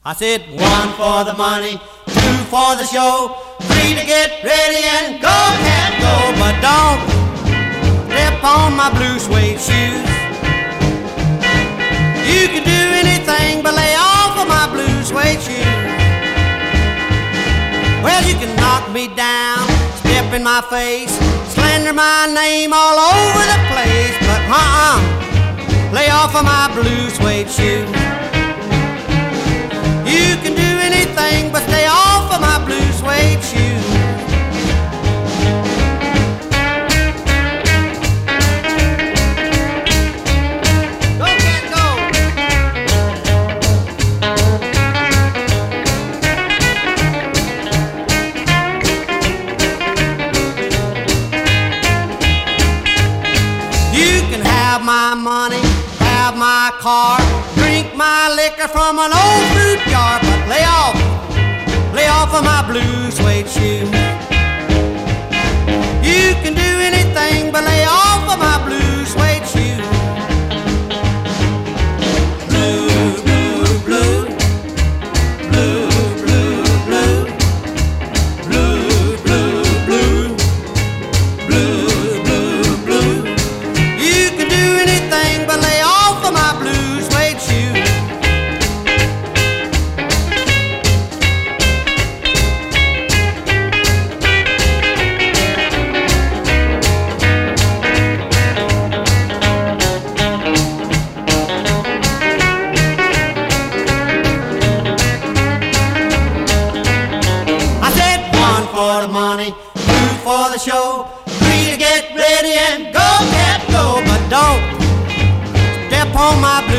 I said 1 for the money, 2 for the show, 3 to get ready and go, cat, go. But don't step on my blue suede shoes. You can do anything but lay off of my blue suede shoes. Well, you can knock me down, step in my face, slander my name all over the place, but lay off of my blue suede shoes. You can do anything but stay off of my blue suede shoes. Go, cat, go. You can have my money, have my car, drink my liquor from an old fruit jar, but lay off of my blue suede shoes. You can do anything but lay off of my blue suede shoes. Blue, blue, blue, blue, blue, blue, blue, blue, blue, blue, blue, blue. You can do anything but lay off of my blue suede shoes. I said 1 for the money, 2 for the show, 3 to get ready and go, cat, go. But don't step on my